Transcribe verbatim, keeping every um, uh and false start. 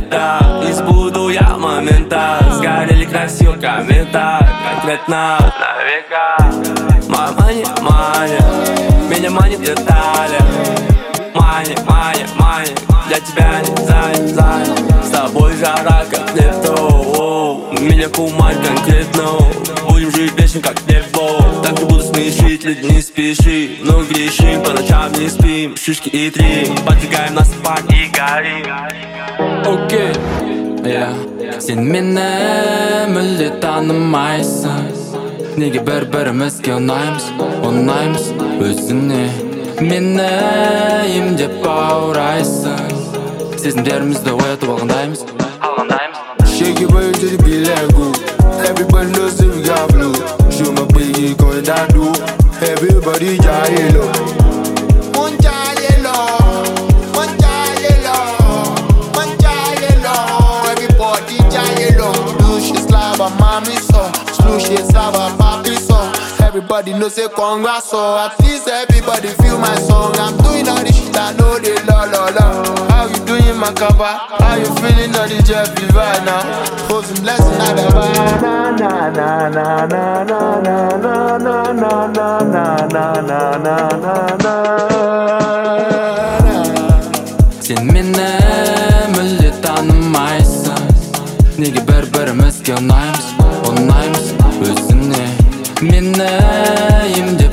лета. И сбуду я момента. Сгорели красиво коммента. Конкретно на века. Моя мания, мания, меня манит детали. Мания, мания, мания, для тебя не занят, занят. С тобой жара как лето. Меня кумарь конкретно. Будем жить вечно как небо. Так и буду смешить, люди не спеши. Но грешим, по ночам не спим. Шишки и три, поджигаем нас пак и горим. Окей, yeah. Сен мені мүлде танымайсың. Неге бір-бірімізге ұнаймыз, ұнаймыз өзіңе. Мені емдеп баурайсың. Сезімдерімізді оятып алғандаймыз. Shake your body to the beat like go. Everybody knows that we got blue. Show my baby going down do. Everybody jolly low. One jolly low, one jolly low, one jolly low. Everybody jolly low. Blue shit slava mami so, blue shit slava papi so. Everybody knows say congrats so. At least everybody feel my song. I'm doing all this shit I know they la la la. How you doing my cover? How you feeling on the jet right now? Hold some blessing out of na na na na na na na na na na na na na na na na. Сен мені мүлде танымайсың. Неге бір-бірімізге ұнаймыз, ұнаймыз өзіңе. Мені емдеп